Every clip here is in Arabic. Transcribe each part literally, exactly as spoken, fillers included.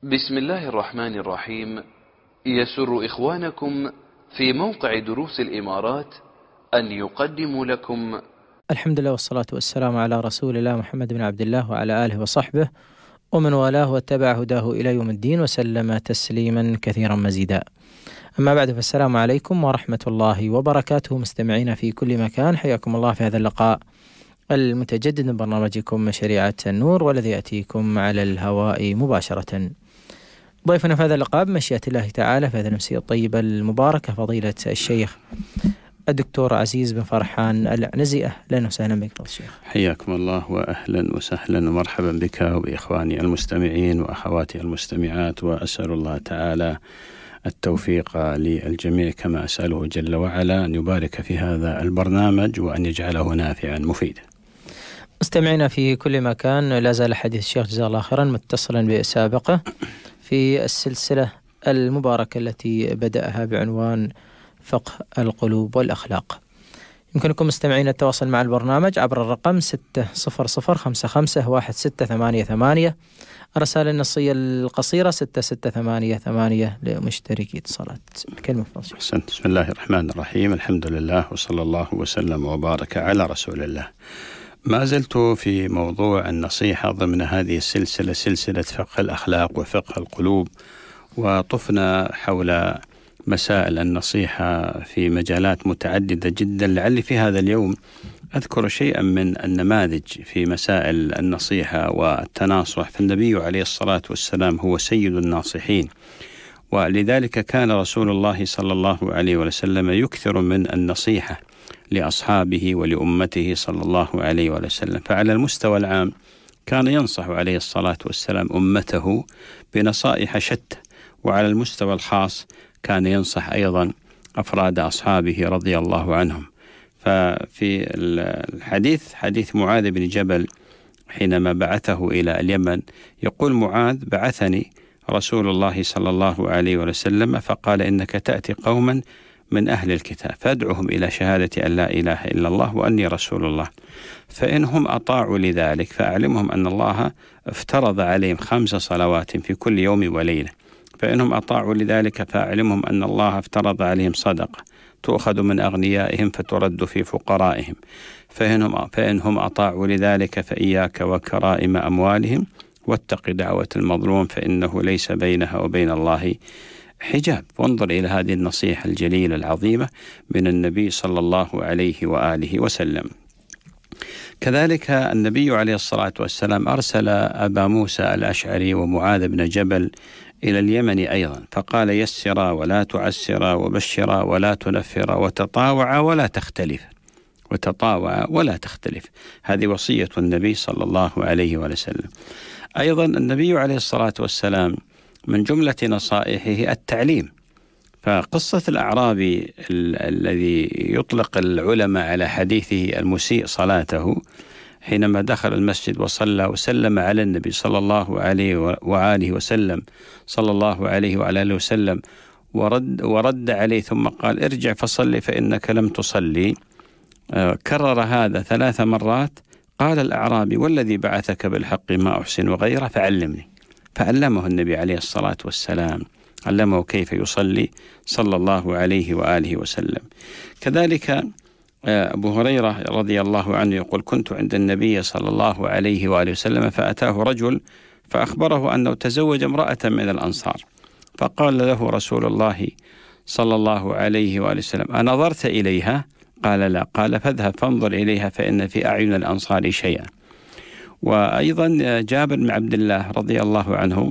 بسم الله الرحمن الرحيم. يسر إخوانكم في موقع دروس الإمارات أن يقدموا لكم الحمد لله والصلاة والسلام على رسول الله محمد بن عبد الله وعلى آله وصحبه ومن والاه واتبع هداه إلى يوم الدين وسلم تسليما كثيرا مزيدا. أما بعد، فالسلام عليكم ورحمة الله وبركاته. مستمعين في كل مكان، حياكم الله في هذا اللقاء المتجدد من برنامجكم شريعة النور، والذي يأتيكم على الهواء مباشرة. ضيفنا في هذا اللقاء بمشيئة الله تعالى في هذه الأمسية الطيبة المباركة فضيلة الشيخ الدكتور عزيز بن فرحان العنزي. أهلا وسهلا بك الشيخ. حياكم الله وأهلا وسهلا ومرحبا بك وبإخواني المستمعين وأخواتي المستمعات، وأسأل الله تعالى التوفيق للجميع كما أسأله جل وعلا أن يبارك في هذا البرنامج وأن يجعله نافعا مفيدا. مستمعينا في كل مكان، لا زال حديث الشيخ جزاه الله خيرا متصلا بسابقه في السلسلة المباركة التي بدأها بعنوان فقه القلوب والأخلاق. يمكنكم مستمعين التواصل مع البرنامج عبر الرقم ستة صفر صفر خمسة خمسة واحد ستة ثمانية ثمانية، الرسالة النصية القصيرة ستة ستة ثمانية ثمانية لمشتركي اتصالات. الكلمة فاصلة. أحسنت. بسم الله الرحمن الرحيم، الحمد لله وصلى الله وسلم وبارك على رسول الله. ما زلت في موضوع النصيحة ضمن هذه السلسلة، سلسلة فقه الأخلاق وفقه القلوب، وطفنا حول مسائل النصيحة في مجالات متعددة جدا. لعلي في هذا اليوم أذكر شيئا من النماذج في مسائل النصيحة والتناصح، فالنبي عليه الصلاة والسلام هو سيد الناصحين، ولذلك كان رسول الله صلى الله عليه وسلم يكثر من النصيحة لأصحابه ولأمته صلى الله عليه وسلم. فعلى المستوى العام كان ينصح عليه الصلاة والسلام أمته بنصائح شتى، وعلى المستوى الخاص كان ينصح أيضا أفراد أصحابه رضي الله عنهم. ففي الحديث حديث معاذ بن جبل حينما بعثه إلى اليمن، يقول معاذ: بعثني رسول الله صلى الله عليه وسلم فقال: إنك تأتي قوما من أهل الكتاب فادعهم إلى شهادة أن لا إله إلا الله وأني رسول الله، فإنهم أطاعوا لذلك فأعلمهم أن الله افترض عليهم خمس صلوات في كل يوم وليلة، فإنهم أطاعوا لذلك فأعلمهم أن الله افترض عليهم صدقة تؤخذ من أغنيائهم فترد في فقرائهم، فإنهم, فإنهم أطاعوا لذلك فإياك وكرائم أموالهم واتق دعوة المظلوم فإنه ليس بينها وبين الله حجاب. وانظر إلى هذه النصيحة الجليلة العظيمة من النبي صلى الله عليه وآله وسلم. كذلك النبي عليه الصلاة والسلام أرسل أبا موسى الأشعري ومعاذ بن جبل إلى اليمن أيضا، فقال: يسرا ولا تعسرا وبشرا ولا تنفرا وتطاوعا ولا تختلف وتطاوعا ولا تختلف. هذه وصية النبي صلى الله عليه وسلم. أيضا النبي عليه الصلاة والسلام من جملة نصائحه التعليم، فقصة الأعرابي الذي يطلق العلماء على حديثه المسيء صلاته حينما دخل المسجد وصلى وسلم على النبي صلى الله عليه وآله وسلم صلى الله عليه وآله وسلم ورد, ورد عليه ثم قال: ارجع فصلي فإنك لم تصلي. كرر هذا ثلاث مرات. قال الأعرابي: والذي بعثك بالحق ما أحسن غيره فعلمني. فعلمه النبي عليه الصلاة والسلام، علمه كيف يصلي صلى الله عليه وآله وسلم. كذلك أبو هريرة رضي الله عنه يقول: كنت عند النبي صلى الله عليه وآله وسلم فأتاه رجل فأخبره أنه تزوج امرأة من الأنصار، فقال له رسول الله صلى الله عليه وآله وسلم: أنظرت إليها؟ قال: لا. قال: فاذهب فانظر إليها فإن في أعين الأنصار شيئا. وأيضا جابر بن عبد الله رضي الله عنه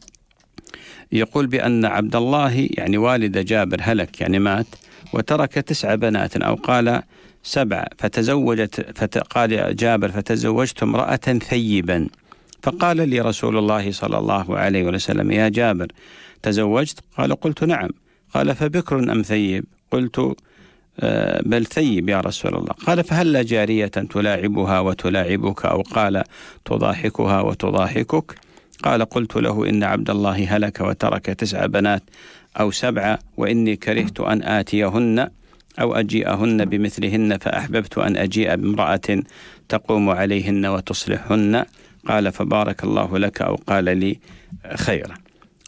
يقول بأن عبد الله يعني والد جابر هلك، يعني مات، وترك تسع بنات أو قال سبع، فتزوجت فقال جابر: فتزوجت امرأة ثيبا. فقال لي رسول الله صلى الله عليه وسلم: يا جابر تزوجت؟ قال: قلت نعم. قال: فبكر أم ثيب؟ قلت بل ثيب يا رسول الله. قال: فهل جارية تلاعبها وتلاعبك؟ أو قال تضاحكها وتضاحكك؟ قال: قلت له: إن عبد الله هلك وترك تسع بنات أو سبعة، وإني كرهت أن آتيهن أو أجيئهن بمثلهن، فأحببت أن أجيء بامرأة تقوم عليهن وتصلحهن. قال: فبارك الله لك، أو قال لي خيرا.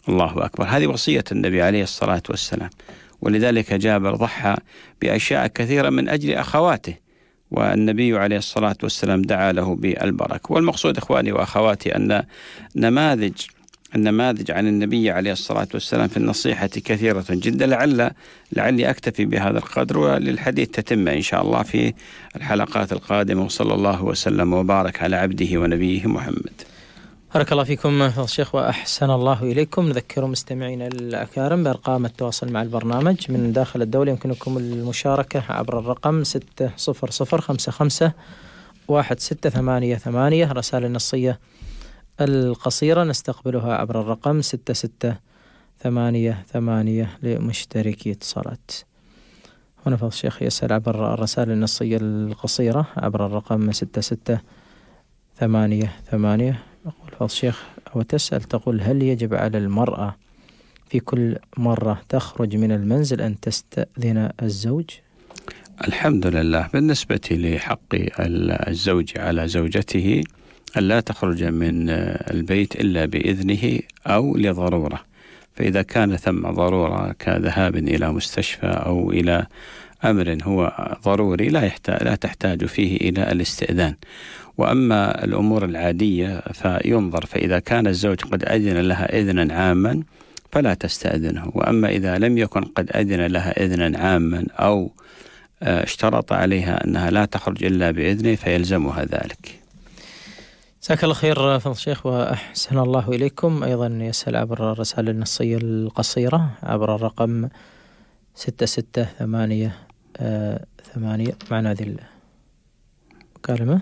الله أكبر. هذه وصية النبي عليه الصلاة والسلام، ولذلك جابر ضحى بأشياء كثيرة من أجل أخواته، والنبي عليه الصلاة والسلام دعا له بالبركة. والمقصود إخواني وأخواتي أن نماذج النماذج عن النبي عليه الصلاة والسلام في النصيحة كثيرة جدا. لعل لعلي أكتفي بهذا القدر، وللحديث تتم إن شاء الله في الحلقات القادمة. وصلى الله وسلم وبارك على عبده ونبيه محمد. بارك الله فيكم فضل الشيخ وأحسن الله إليكم. نذكر مستمعينا الأكارم بأرقام التواصل مع البرنامج من داخل الدولة. يمكنكم المشاركة عبر الرقم ستة صفر صفر خمسة خمسة واحد ستة ثمانية ثمانية. رسائل النصية القصيرة نستقبلها عبر الرقم ستة ستة ثمانية ثمانية لمشتركي اتصالات. هنا فضل الشيخ يسأل عبر الرسائل النصية القصيرة عبر الرقم ستة ستة ثمانية ثمانية. يقول فضل الشيخ أو تسأل تقول: هل يجب على المرأة في كل مرة تخرج من المنزل أن تستأذن الزوج؟ الحمد لله. بالنسبة لحق الزوج على زوجته ألا تخرج من البيت إلا بإذنه أو لضرورة، فإذا كان ثم ضرورة كذهاب إلى مستشفى أو إلى أمر هو ضروري لا يحتاج لا تحتاج فيه إلى الاستئذان. وأما الأمور العادية فينظر، فإذا كان الزوج قد أذن لها إذنا عاما فلا تستأذنه، وأما إذا لم يكن قد أذن لها إذنا عاما أو اشترط عليها أنها لا تخرج إلا بإذنه فيلزمها ذلك. جزاك الله خير فضل الشيخ وأحسن الله إليكم. أيضا يسأل عبر الرسالة النصية القصيرة عبر الرقم ستة ستة ثمانية آه ثمانية. معنا هذه المكالمة.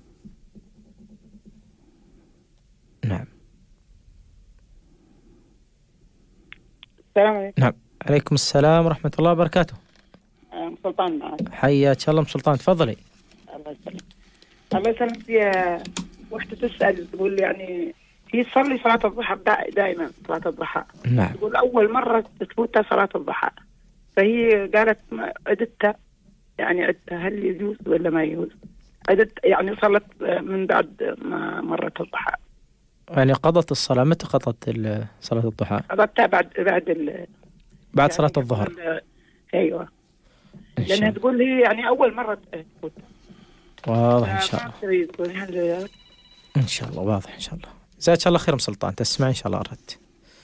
نعم. السلام عليكم. نعم عليكم السلام ورحمة الله وبركاته. أم سلطان معك. حياك الله أم سلطان، تفضلي. الله يسلمك. الله يسلمك. يا وحدة تسأل تقول يعني هي تصلي صلاة الضحى دائما صلاة الضحى. نعم. تقول أول مرة تفوتها صلاة الضحى، فهي قالت عدتها يعني عدتها هل يجوز ولا ما يجوز؟ عدت يعني صلت من بعد ما مرت الضحى. يعني قضت الصلاة متى قضت صلاة الضحى؟ قضتها بعد بعد ال بعد صلاة الظهر. أيوة. لأنها تقول هي يعني أول مرة تفوت. واضح إن شاء الله. إن شاء الله واضح إن شاء الله. جزاك الله خير أم سلطان، تسمع إن شاء الله أردت.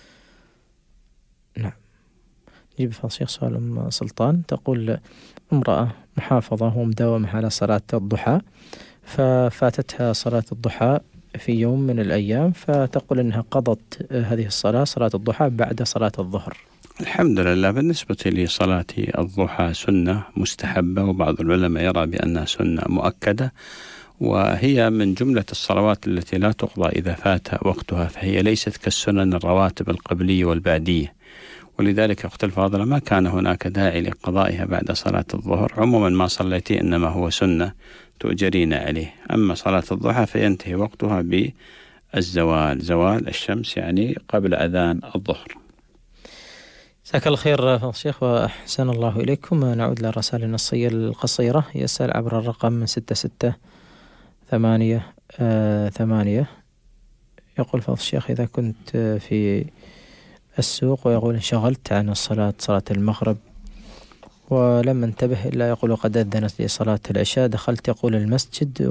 نعم. نجيب فضل الشيخ سؤال أم سلطان. تقول: امرأة محافظة ومداومة على صلاة الضحى، ففاتتها صلاة الضحى في يوم من الأيام، فتقول أنها قضت هذه الصلاة صلاة الضحى بعد صلاة الظهر. الحمد لله. بالنسبة لصلاة الضحى سنة مستحبة، وبعض العلماء يرى بأنها سنة مؤكدة، وهي من جملة الصلوات التي لا تقضى إذا فات وقتها، فهي ليست كالسنن الرواتب القبلية والبعدية، ولذلك أخت الفاضلة ما كان هناك داعي لقضائها بعد صلاة الظهر. عموما ما صليتي إنما هو سنة تؤجرين عليه. أما صلاة الضحى فينتهي وقتها بالزوال، زوال الشمس يعني قبل أذان الظهر. جزاك الله خير فضل الشيخ وأحسن الله إليكم. نعود للرسائل النصية القصيرة. يسأل عبر الرقم ستة ستة ثمانية آه ثمانية. يقول فضل الشيخ: إذا كنت في السوق ويقول انشغلت عن الصلاة صلاة المغرب ولم انتبه إلا يقول قد أذنت لي صلاة العشاء، دخلت يقول المسجد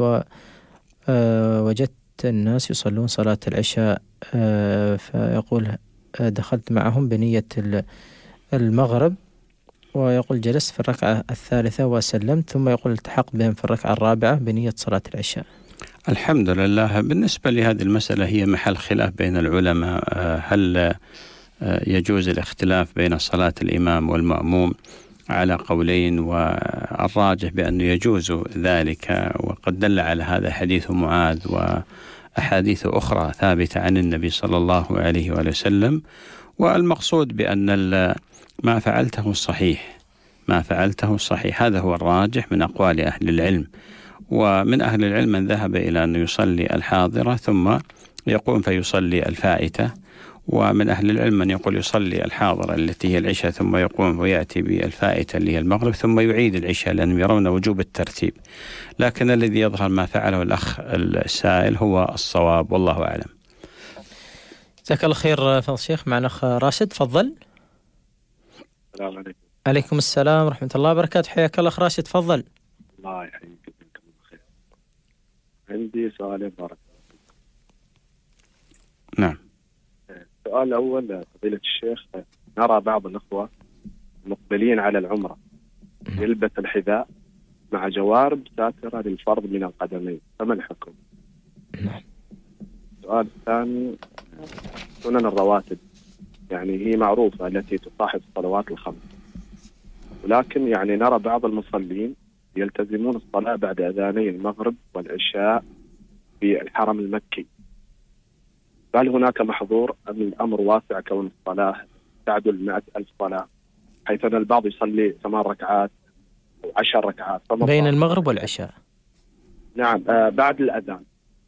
ووجدت الناس يصلون صلاة العشاء، فيقول دخلت معهم بنية المغرب، ويقول جلست في الركعة الثالثة وسلمت، ثم يقول التحق بهم في الركعة الرابعة بنية صلاة العشاء. الحمد لله. بالنسبة لهذه المسألة هي محل خلاف بين العلماء، هل يجوز الاختلاف بين صلاة الإمام والمأموم على قولين، والراجح بأنه يجوز ذلك، وقد دل على هذا حديث معاذ وأحاديث أخرى ثابتة عن النبي صلى الله عليه وآله وسلم. والمقصود بأن ما فعلته صحيح، ما فعلته صحيح، هذا هو الراجح من أقوال أهل العلم. ومن أهل العلم من ذهب إلى أن يصلي الحاضرة ثم يقوم فيصلي الفائتة، ومن أهل العلم من يقول يصلي الحاضرة التي هي العشاء ثم يقوم ويأتي بالفائتة اللي هي المغرب ثم يعيد العشاء، لأنهم يرون وجوب الترتيب. لكن الذي يظهر ما فعله الأخ السائل هو الصواب، والله أعلم. جزاك الله خير فضل الشيخ. معنا أخ راشد، تفضل. السلام عليكم. عليكم السلام ورحمة الله وبركاته. حياك الله أخ راشد، تفضل. الله يحييك ويجزاكم خير. عندي سؤالين بارك. نعم. السؤال الأول فضيلة الشيخ، نرى بعض الأخوة مقبلين على العمرة يلبس الحذاء مع جوارب ساترة للفرض من القدمين، فما الحكم؟ نعم. السؤال الثاني، سنن الرواتب، يعني هي معروفة التي تصاحب الصلوات الخمس، ولكن يعني نرى بعض المصلين يلتزمون الصلاة بعد أذاني المغرب والعشاء في الحرم المكي، هل هناك محظور أم الأمر واسع كون الصلاة تعدل مئة ألف صلاة، حيث أن البعض يصلي ثمان ركعات أو عشر ركعات بين المغرب والعشاء؟ نعم. آه بعد الأذان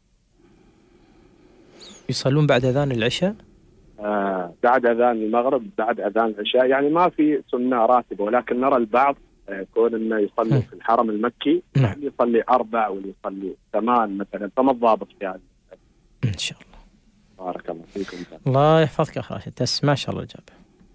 يصلون بعد أذان العشاء؟ آه بعد أذان المغرب بعد أذان العشاء، يعني ما في سنة راتبة، ولكن نرى البعض آه كون أنه يصلي في الحرم المكي، نعم. يصلي أربع واللي يصلي ثمان مثلا، فما الضابط في هذا؟ إن شاء الله. بارك الله فيكم. الله يحفظك يا أخ راشد، تس ما شاء الله الإجابة.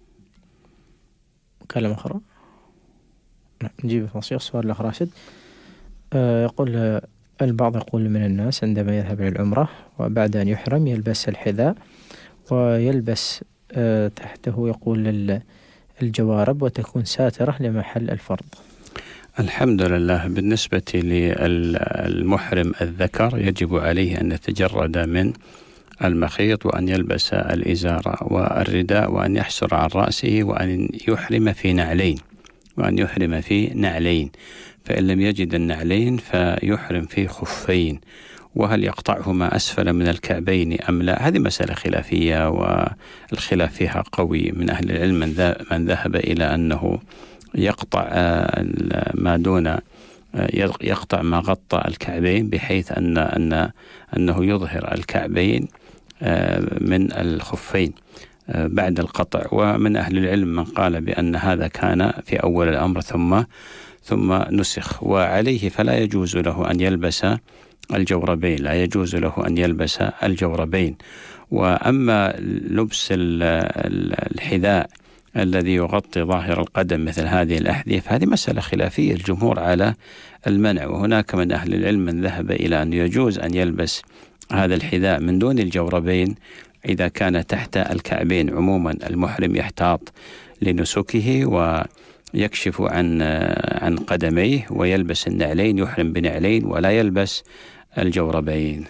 مكالمة أخرى. نعم نجيب في سؤال الأخ راشد. آه يقول البعض يقول من الناس عندما يذهب إلى العمرة وبعد أن يحرم يلبس الحذاء ويلبس آه تحته يقول الجوارب وتكون ساترة لمحل الفرض. الحمد لله. بالنسبة للمحرم الذكر يجب عليه أن يتجرد من المخيط وأن يلبس الإزار والرداء وأن يحسر عن رأسه وأن يحرم في نعلين وأن يحرم في نعلين فإن لم يجد النعلين فيحرم في خفين. وهل يقطعهما أسفل من الكعبين أم لا؟ هذه مسألة خلافية، والخلاف فيها قوي. من أهل العلم من ذهب إلى أنه يقطع ما دون يقطع ما غطى الكعبين بحيث أن أن أنه يظهر الكعبين من الخفين بعد القطع. ومن أهل العلم من قال بأن هذا كان في أول الأمر ثم ثم نسخ، وعليه فلا يجوز له أن يلبس الجوربين، لا يجوز له أن يلبس الجوربين. وأما لبس الحذاء الذي يغطي ظاهر القدم مثل هذه الأحذية فهذه مسألة خلافية، الجمهور على المنع، وهناك من أهل العلم من ذهب إلى أن يجوز أن يلبس هذا الحذاء من دون الجوربين إذا كان تحت الكعبين. عموما المحرم يحتاط لنسكه ويكشف عن عن قدميه ويلبس النعلين، يحرم بنعلين ولا يلبس الجوربين.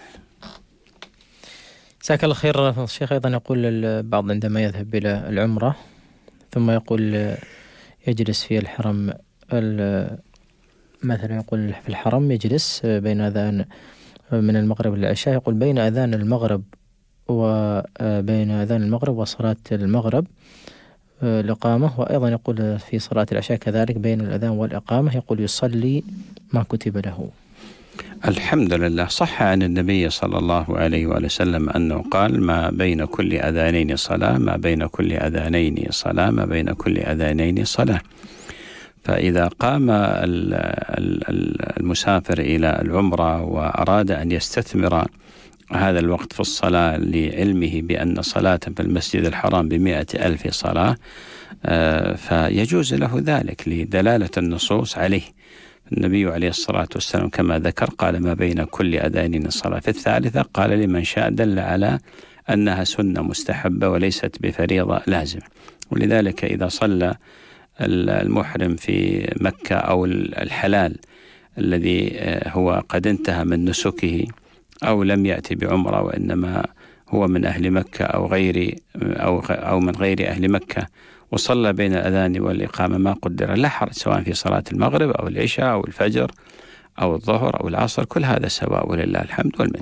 جزاك الله خير. الشيخ أيضا يقول البعض عندما يذهب إلى العمرة ثم يقول يجلس في الحرم، مثلا يقول في الحرم يجلس بين أذان من المغرب للعشاء، يقول بين أذان المغرب وبين أذان المغرب وصلاة المغرب الإقامة، وأيضا يقول في صلاة العشاء كذلك بين الأذان والإقامة يقول يصلي ما كتب له. الحمد لله. صح عن النبي صلى الله عليه وسلم أنه قال ما بين كل أذانين صلاة، ما بين كل أذانين صلاة، ما بين كل أذانين صلاة. فإذا قام المسافر إلى العمرة وأراد أن يستثمر هذا الوقت في الصلاة لعلمه بأن صلاة في المسجد الحرام بمئة ألف صلاة فيجوز له ذلك لدلالة النصوص عليه. النبي عليه الصلاة والسلام كما ذكر قال ما بين كل أذانين صلاة. في الثالثة قال لمن شاء دل على أنها سنة مستحبة وليست بفريضة لازمة. ولذلك إذا صلى المحرم في مكة أو الحلال الذي هو قد انتهى من نسكه أو لم يأتي بعمرة وإنما هو من أهل مكة أو غير أو أو من غير أهل مكة وصلى بين الأذان والإقامة ما قدر لا حرج، سواء في صلاة المغرب أو العشاء أو الفجر أو الظهر أو العصر، كل هذا سواء ولله الحمد والمنة.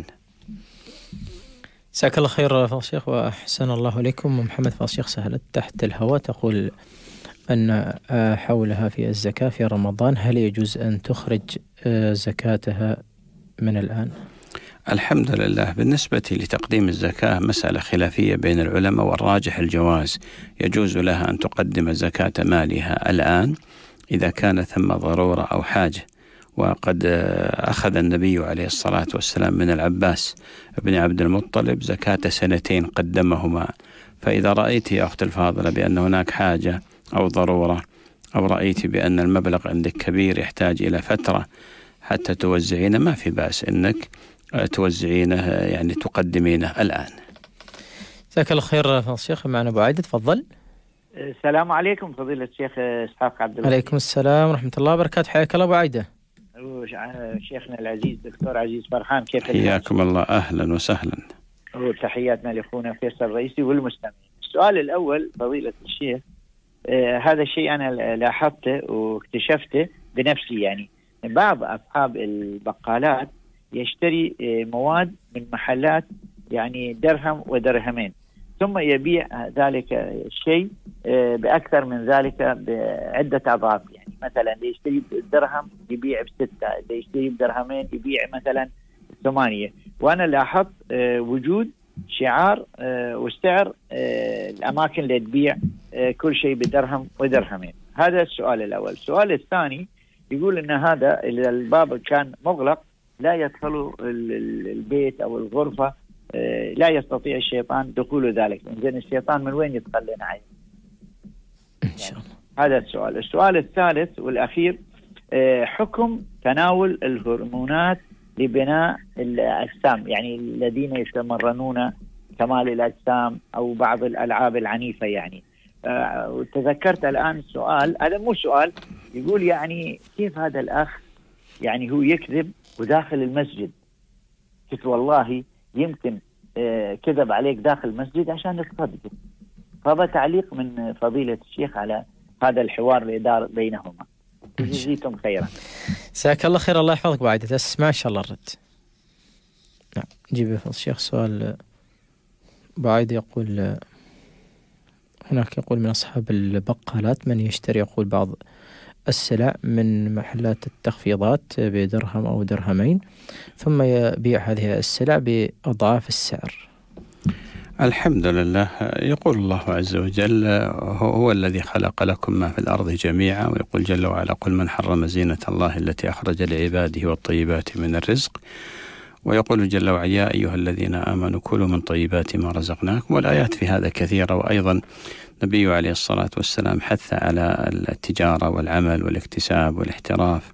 جزاك الله خير فضل الشيخ وأحسن الله إليكم. محمد فضل الشيخ سهلت تحت الهواء تقول أن حولها في الزكاة في رمضان، هل يجوز أن تخرج زكاتها من الآن؟ الحمد لله. بالنسبة لتقديم الزكاة مسألة خلافية بين العلماء، والراجح الجواز. يجوز لها أن تقدم زكاة مالها الآن إذا كان ثم ضرورة أو حاجة، وقد أخذ النبي عليه الصلاة والسلام من العباس بن عبد المطلب زكاة سنتين قدمهما. فإذا رأيت يا أخت الفاضلة بأن هناك حاجة أو ضرورة، أو رأيت بأن المبلغ عندك كبير يحتاج إلى فترة حتى توزعينه، ما في بأس إنك توزعينه، يعني تقدمينه الآن. جزاك الله خير فضيلة الشيخ. معنا أبو عايدة، تفضل. السلام عليكم فضيلة الشيخ إسحاق عبد الله. عليكم السلام ورحمة الله وبركاته. حياك الله أبو عايدة. شيخنا العزيز دكتور عزيز فرحان، كيف حياكم الله، أهلا وسهلا. وتحياتنا لأخونا فيصل الرئيسي والمستمعين. السؤال الأول فضيلة الشيخ، آه هذا الشيء أنا لاحظته واكتشفته بنفسي، يعني بعض أصحاب البقالات يشتري آه مواد من محلات يعني درهم ودرهمين، ثم يبيع ذلك الشيء آه بأكثر من ذلك بعدة أضعاف. يعني مثلا اللي يشتري بدرهم يبيع بستة، اللي يشتري بدرهمين يبيع مثلا ثمانية. وأنا لاحظت آه وجود شعار آه والسعر آه الأماكن اللي تبيع آه كل شيء بدرهم ودرهمين. هذا السؤال الأول. السؤال الثاني يقول إن هذا الباب كان مغلق، لا يدخل البيت أو الغرفة، آه لا يستطيع الشيطان دخول ذلك. إنزين الشيطان من وين يدخل لنا عين؟ إن شاء الله. هذا السؤال. السؤال الثالث والأخير، آه حكم تناول الهرمونات لبناء الأجسام، يعني الذين يتمرنون كمال الأجسام أو بعض الألعاب العنيفة. يعني أه وتذكرت الآن سؤال، هذا مو سؤال، يقول يعني كيف هذا الأخ يعني هو يكذب وداخل المسجد؟ قلت والله يمكن أه كذب عليك داخل المسجد عشان تصدق. فهذا تعليق من فضيلة الشيخ على هذا الحوار اللي دار بينهما. جزيتم خيرا. جزاك الله خير. الله يحفظك بعد تسمع إن شاء الله الرد. نعم جيب يا الشيخ سؤال بعد. يقول هناك يقول من أصحاب البقالات من يشتري يقول بعض السلع من محلات التخفيضات بدرهم أو درهمين، ثم يبيع هذه السلع بأضعاف السعر. الحمد لله. يقول الله عز وجل هو الذي خلق لكم ما في الأرض جميعا، ويقول جل وعلا قل من حرم زينة الله التي أخرج لعباده والطيبات من الرزق، ويقول جل وعلا يا أيها الذين آمنوا كلوا من طيبات ما رزقناكم. والآيات في هذا كثيرة. وأيضا النبي عليه الصلاة والسلام حث على التجارة والعمل والاكتساب والاحتراف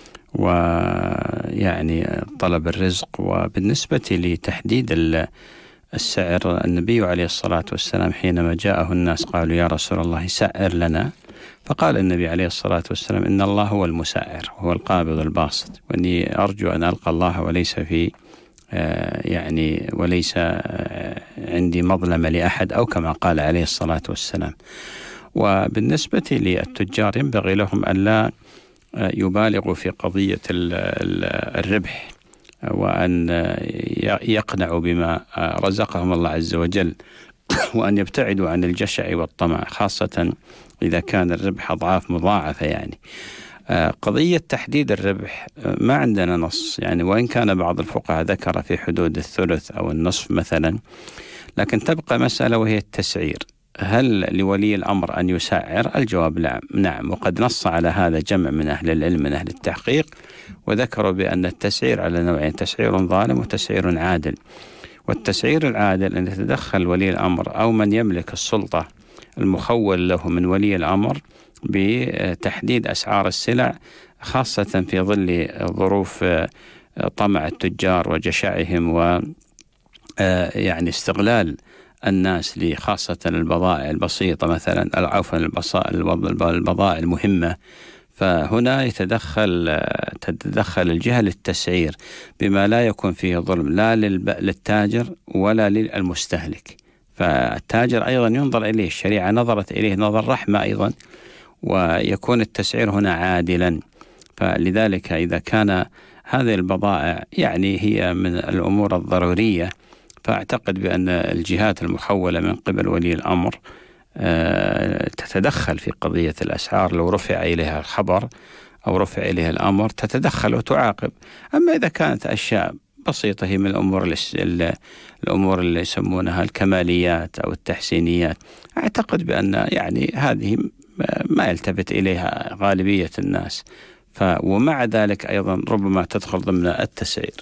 ويعني طلب الرزق. وبالنسبة لتحديد السعر، النبي عليه الصلاة والسلام حينما جاءه الناس قالوا يا رسول الله سعر لنا، فقال النبي عليه الصلاة والسلام إن الله هو المسعر وهو القابض الباسط، وإني أرجو أن ألقى الله وليس في آه يعني وليس آه عندي مظلمة لأحد، أو كما قال عليه الصلاة والسلام. وبالنسبة للتجار ينبغي لهم أن لا آه يبالغوا في قضية الربح، وأن يقنعوا بما رزقهم الله عز وجل، وأن يبتعدوا عن الجشع والطمع، خاصة إذا كان الربح أضعاف مضاعفة. يعني قضية تحديد الربح ما عندنا نص، يعني وإن كان بعض الفقهاء ذكر في حدود الثلث أو النصف مثلا، لكن تبقى مسألة وهي التسعير. هل لولي الأمر أن يسعر؟ الجواب نعم. وقد نص على هذا جمع من أهل العلم من أهل التحقيق، وذكروا بأن التسعير على نوعين: تسعير ظالم وتسعير عادل. والتسعير العادل أن يتدخل ولي الأمر أو من يملك السلطة المخول له من ولي الأمر بتحديد أسعار السلع، خاصة في ظل ظروف طمع التجار وجشعهم و يعني استغلال الناس لخاصة البضائع البسيطة مثلا، أو عفوا البضائع المهمة. فهنا يتدخل تتدخل الجهة للتسعير بما لا يكون فيه ظلم لا للتاجر ولا للمستهلك. فالتاجر أيضا ينظر إليه، الشريعة نظرت إليه نظر رحمة أيضا، ويكون التسعير هنا عادلا. فلذلك إذا كان هذه البضائع يعني هي من الأمور الضرورية، فأعتقد بأن الجهات المخولة من قبل ولي الأمر تتدخل في قضية الأسعار. لو رفع إليها الخبر أو رفع إليها الأمر تتدخل وتعاقب. أما إذا كانت أشياء بسيطة هي من الأمور الأمور اللي يسمونها الكماليات أو التحسينيات، أعتقد بأن يعني هذه ما يلتفت إليها غالبية الناس. ف ومع ذلك أيضا ربما تدخل ضمن التسعير.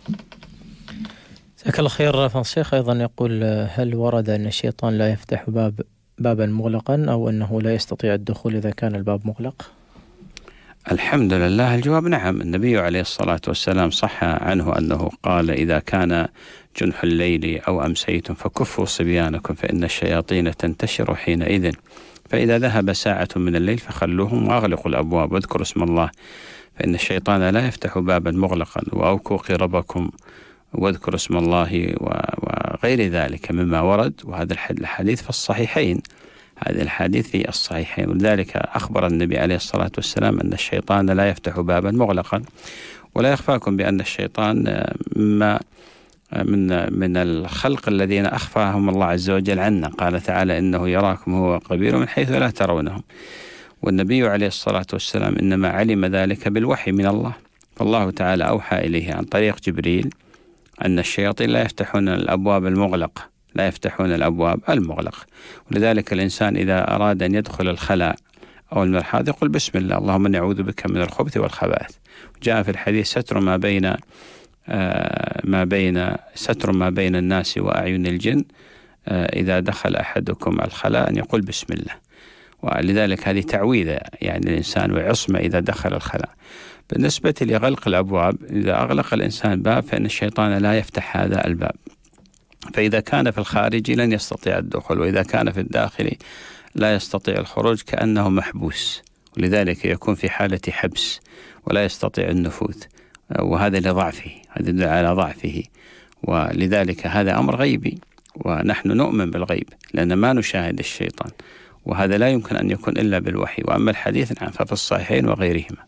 جزاك الله خير فضيلة الشيخ. أيضا يقول هل ورد أن الشيطان لا يفتح باب بابا مغلقا أو أنه لا يستطيع الدخول إذا كان الباب مغلق؟ الحمد لله، الجواب نعم. النبي عليه الصلاة والسلام صح عنه أنه قال إذا كان جنح الليل أو أمسيتم فكفوا صبيانكم فإن الشياطين تنتشر حينئذ، فإذا ذهب ساعة من الليل فخلوهم وأغلقوا الأبواب واذكروا اسم الله فإن الشيطان لا يفتح بابا مغلقا، وأوكوا قربكم واذكروا اسم الله وغير ذلك مما ورد. وهذا الحديث في الصحيحين، هذه الحديث في الصحيحين، ولذلك أخبر النبي عليه الصلاة والسلام أن الشيطان لا يفتح بابا مغلقا. ولا يخفاكم بأن الشيطان ما من من الخلق الذين أخفاهم الله عز وجل عنا. قال تعالى إنه يراكم هو قبيل من حيث لا ترونهم، والنبي عليه الصلاة والسلام إنما علم ذلك بالوحي من الله، فالله تعالى أوحى إليه عن طريق جبريل أن الشياطين لا يفتحون الأبواب المغلقة، لا يفتحون الأبواب المغلقة. ولذلك الإنسان إذا أراد أن يدخل الخلاء أو المرحاض يقول بسم الله اللهم إني أعوذ بك من الخبث والخبائث. جاء في الحديث ستر ما بين آه ما بين ستر ما بين الناس وأعين الجن آه إذا دخل أحدكم الخلاء أن يقول بسم الله. ولذلك هذه تعويذة يعني الإنسان وعصمة إذا دخل الخلاء. بالنسبة لغلق الأبواب، إذا أغلق الإنسان باب فإن الشيطان لا يفتح هذا الباب، فإذا كان في الخارج لن يستطيع الدخول، وإذا كان في الداخل لا يستطيع الخروج كأنه محبوس، ولذلك يكون في حالة حبس ولا يستطيع النفوذ، وهذا لضعفه، هذا يدل على ضعفه. ولذلك هذا أمر غيبي، ونحن نؤمن بالغيب لأن ما نشاهد الشيطان، وهذا لا يمكن أن يكون إلا بالوحي. وأما الحديث نعم ففي الصحيحين وغيرهما.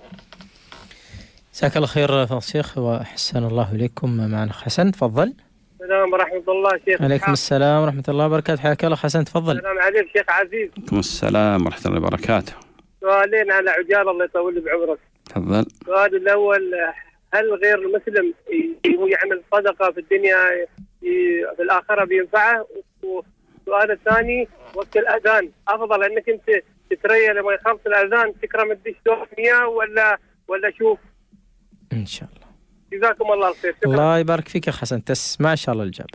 جزاك الله خير فضل الشيخ وأحسن الله إليكم. معنا حسن، تفضل. السلام ورحمة الله شيخ. عليكم السلام ورحمة الله وبركاته، حياك الله حسن، تفضل. السلام عليكم شيخ عزيز. عليكم السلام ورحمة الله وبركاته. سؤالين على عجال الله يطول بعمرك. تفضل. السؤال الأول، هل غير المسلم هو يعمل صدقة في الدنيا في الآخرة بينفعه؟ والسؤال الثاني، وقت الأذان أفضل أنك أنت تتريا لما يخلص الأذان تكرم الدش مياه ولا ولا شوف؟ إن شاء الله. جزاكم الله الخير. الله يبارك فيك يا حسن، تسمع إن شاء الله الإجابة.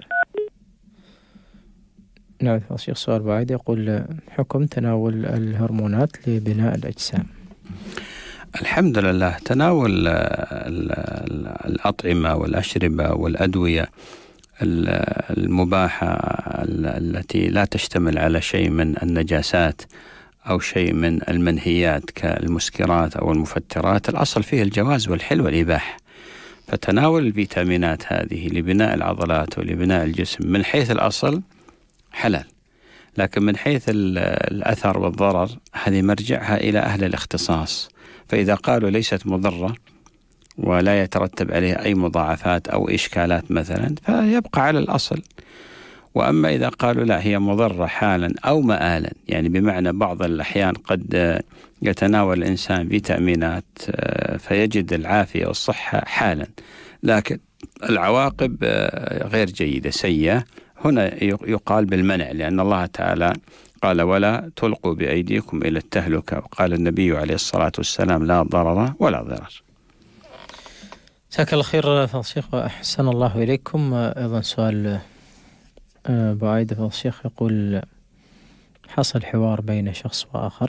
نعم الشيخ سؤال بعيد يقول حكم تناول الهرمونات لبناء الأجسام. الحمد لله، تناول الأطعمة والأشربة والأدوية المباحة التي لا تشتمل على شيء من النجاسات أو شيء من المنهيات كالمسكرات أو المفترات، الأصل فيه الجواز والحل والإباحة. فتناول الفيتامينات هذه لبناء العضلات ولبناء الجسم من حيث الأصل حلال، لكن من حيث الأثر والضرر هذه مرجعها إلى أهل الاختصاص. فإذا قالوا ليست مضرة ولا يترتب عليها أي مضاعفات أو إشكالات مثلا فيبقى على الأصل. وأما إذا قالوا لا هي مضرة حالا أو مآلا، يعني بمعنى بعض الأحيان قد يتناول الإنسان فيتامينات فيجد العافية والصحة حالا، لكن العواقب غير جيدة سيئة، هنا يقال بالمنع، لأن الله تعالى قال ولا تلقوا بأيديكم إلى التهلكة، وقال النبي عليه الصلاة والسلام لا ضرر ولا ضرر. جزاك الله خير فضل الشيخ وأحسن الله إليكم. أيضا سؤال بعيد فضل الشيخ يقول حصل حوار بين شخص وآخر،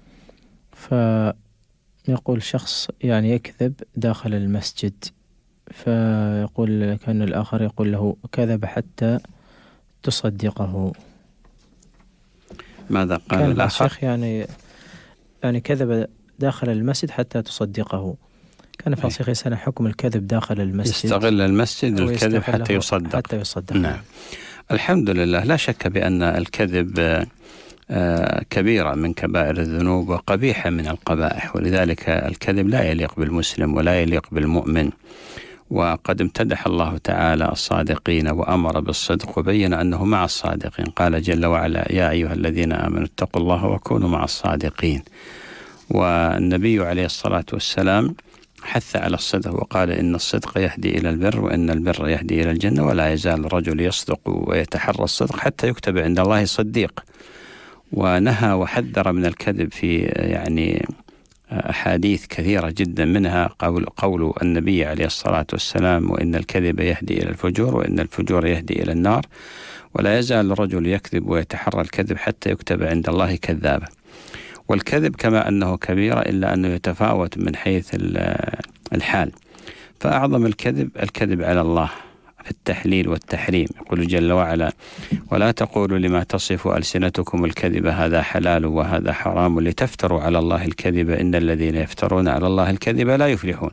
فيقول شخص يعني يكذب داخل المسجد، فيقول كأن الآخر يقول له كذب حتى تصدقه. ماذا قال الآخر؟ الشيخ يعني يعني كذب داخل المسجد حتى تصدقه. كان فضل الشيخ يسأل حكم الكذب داخل المسجد، يستغل المسجد الكذب حتى يصدق. حتى يصدق. نعم. الحمد لله، لا شك بأن الكذب كبيرة من كبائر الذنوب وقبيحة من القبائح، ولذلك الكذب لا يليق بالمسلم ولا يليق بالمؤمن. وقد امتدح الله تعالى الصادقين وأمر بالصدق وبين أنه مع الصادقين، قال جل وعلا يا أيها الذين آمنوا اتقوا الله وكونوا مع الصادقين. والنبي عليه الصلاة والسلام حث على الصدق وقال إن الصدق يهدي إلى البر وإن البر يهدي إلى الجنة، ولا يزال الرجل يصدق ويتحرى الصدق حتى يكتب عند الله صديق. ونهى وحذر من الكذب في يعني أحاديث كثيرة جدا، منها قول, قول النبي عليه الصلاة والسلام: وإن الكذب يهدي إلى الفجور، وإن الفجور يهدي إلى النار، ولا يزال الرجل يكذب ويتحرى الكذب حتى يكتب عند الله كذابا. والكذب كما أنه كبيرة إلا أنه يتفاوت من حيث الحال. فأعظم الكذب الكذب على الله في التحليل والتحريم. يقول جل وعلا: ولا تقولوا لما تصف ألسنتكم الكذب هذا حلال وهذا حرام لتفتروا على الله الكذب إن الذين يفترون على الله الكذب لا يفلحون.